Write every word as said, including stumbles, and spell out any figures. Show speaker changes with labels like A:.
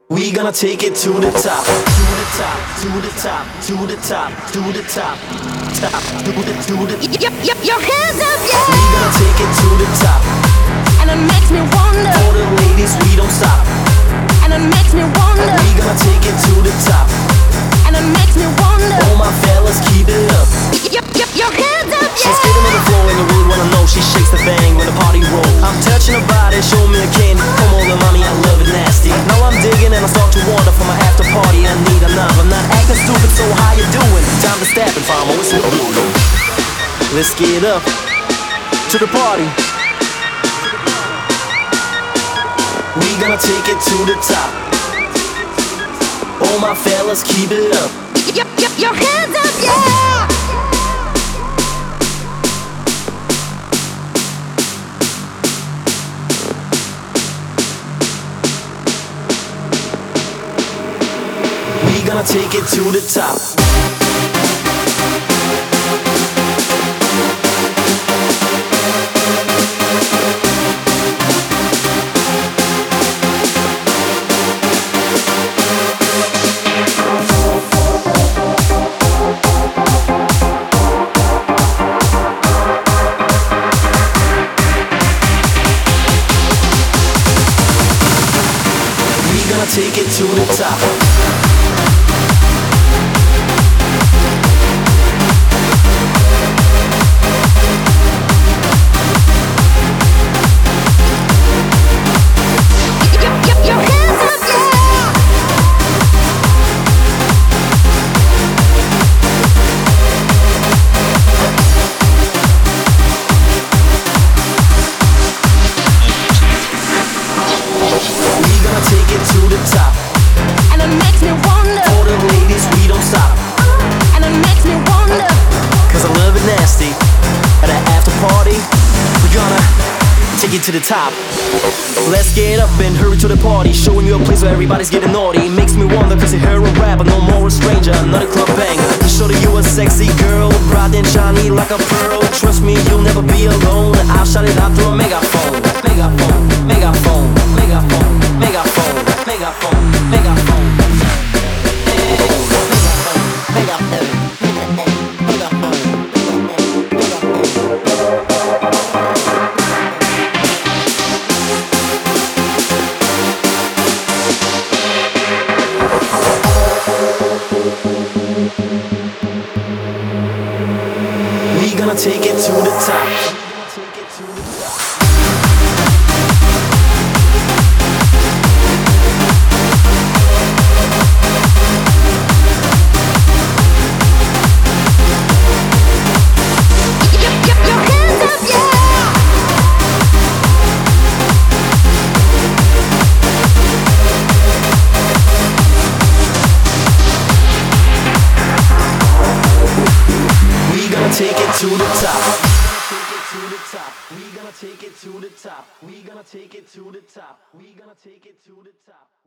A: We gonna take it to the top, to the top, to the top, to the top, to the top, top, to the, to the.
B: Your, your, your hands up, yeah!
A: We gonna take it to the top,
B: and it makes me wonder.
A: For the ladies, we don't stop,
B: and it makes me wonder.
A: We gonna take it to the top,
B: and it makes me wonder.
A: All my fellas, keep it up.
B: Your, your, your hands up, yeah!
A: She's giving me the flow and you really wanna know. She shakes the bang when the party roll. I'm touching her body, show me a candy. Come over, mommy, I love it nasty. Now I'm digging and I start to wonder for my after party. I need a love. I'm not acting stupid, so how you doing? Time to step and find my whistle. Let's get up to the party. We gonna take it to the top. All my fellas, keep it up.
B: Your, your, your hands up, yeah!
A: We gonna take it to the top. We gonna take it to the top. Take it to the top,
B: and it makes me wonder.
A: For the ladies, we don't stop,
B: and it makes me wonder.
A: Cause I love it nasty. At an after party, we gonna take it to the top. Let's get up and hurry to the party. Showing you a place where everybody's getting naughty. It makes me wonder cause you hear a rapper, no more a stranger, not a club banger. To show that you a sexy girl, bright and shiny like a pearl. Trust me, you'll never be alone. I'll shout it out through a megaphone. Megaphone, megaphone, megaphone, megaphone, megaphone, megaphone. We gonna take it to the top. Take it to the top. We gonna take it to the top. We gonna take it to the top. We gonna take it to the top.